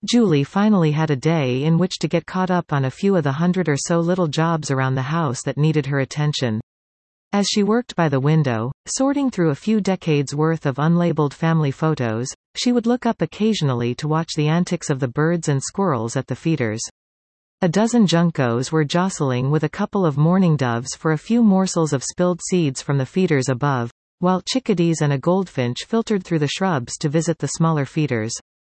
Julie finally had a day in which to get caught up on a few of the 100 or so little jobs around the house that needed her attention. As she worked by the window, sorting through a few decades worth of unlabeled family photos, she would look up occasionally to watch the antics of the birds and squirrels at the feeders. A dozen juncos were jostling with a couple of mourning doves for a few morsels of spilled seeds from the feeders above, while chickadees and a goldfinch filtered through the shrubs to visit the smaller feeders.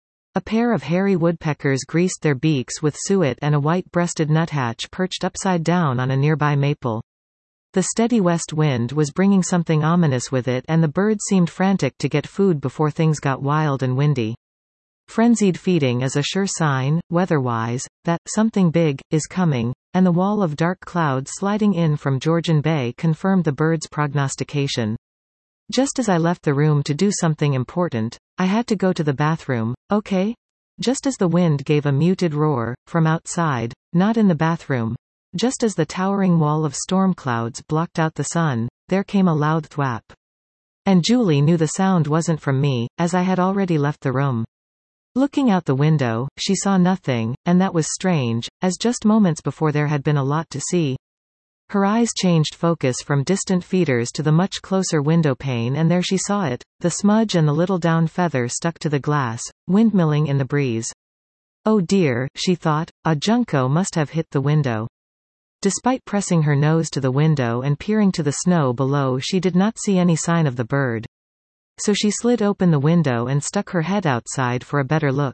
A pair of hairy woodpeckers greased their beaks with suet, and a white-breasted nuthatch perched upside down on a nearby maple. The steady west wind was bringing something ominous with it, and the birds seemed frantic to get food before things got wild and windy. Frenzied feeding is a sure sign, weather-wise, that something big is coming, and the wall of dark clouds sliding in from Georgian Bay confirmed the birds' prognostication. Just as I left the room to do something important, I had to go to the bathroom, okay? Just as the wind gave a muted roar, from outside, not in the bathroom. Just as the towering wall of storm clouds blocked out the sun, there came a loud thwap. And Julie knew the sound wasn't from me, as I had already left the room. Looking out the window, she saw nothing, and that was strange, as just moments before there had been a lot to see. Her eyes changed focus from distant feeders to the much closer window pane, and there she saw it, the smudge and the little down feather stuck to the glass, windmilling in the breeze. Oh dear, she thought, a junco must have hit the window. Despite pressing her nose to the window and peering to the snow below, she did not see any sign of the bird. So she slid open the window and stuck her head outside for a better look.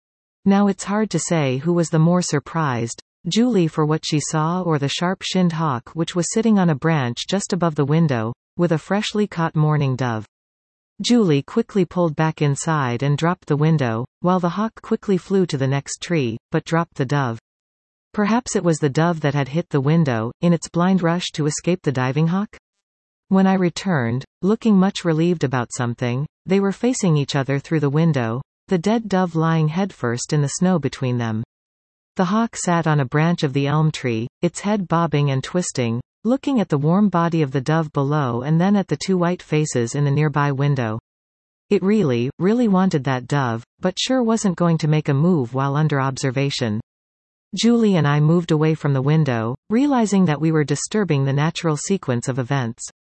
Now it's hard to say who was the more surprised, Julie for what she saw, or the sharp-shinned hawk which was sitting on a branch just above the window, with a freshly caught mourning dove. Julie quickly pulled back inside and dropped the window, while the hawk quickly flew to the next tree, but dropped the dove. Perhaps it was the dove that had hit the window, in its blind rush to escape the diving hawk? When I returned, looking much relieved about something, they were facing each other through the window, the dead dove lying headfirst in the snow between them. The hawk sat on a branch of the elm tree, its head bobbing and twisting, looking at the warm body of the dove below and then at the two white faces in the nearby window. It really wanted that dove, but sure wasn't going to make a move while under observation. Julie and I moved away from the window, realizing that we were disturbing the natural sequence of events.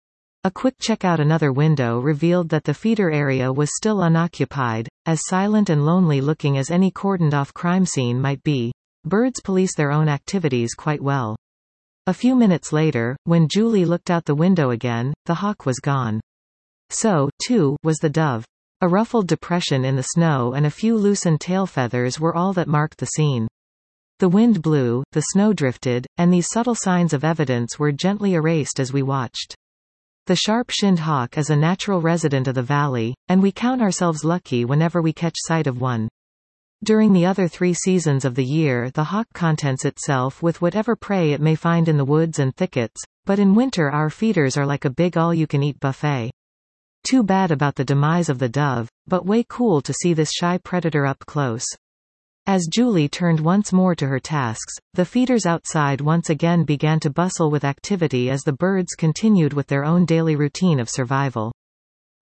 A quick check out another window revealed that the feeder area was still unoccupied, as silent and lonely looking as any cordoned-off crime scene might be. Birds police their own activities quite well. A few minutes later, when Julie looked out the window again, the hawk was gone. So, too, was the dove. A ruffled depression in the snow and a few loosened tail feathers were all that marked the scene. The wind blew, the snow drifted, and these subtle signs of evidence were gently erased as we watched. The sharp-shinned hawk is a natural resident of the valley, and we count ourselves lucky whenever we catch sight of one. During the other 3 seasons of the year, the hawk contents itself with whatever prey it may find in the woods and thickets, but in winter our feeders are like a big all-you-can-eat buffet. Too bad about the demise of the dove, but way cool to see this shy predator up close. As Julie turned once more to her tasks, the feeders outside once again began to bustle with activity as the birds continued with their own daily routine of survival.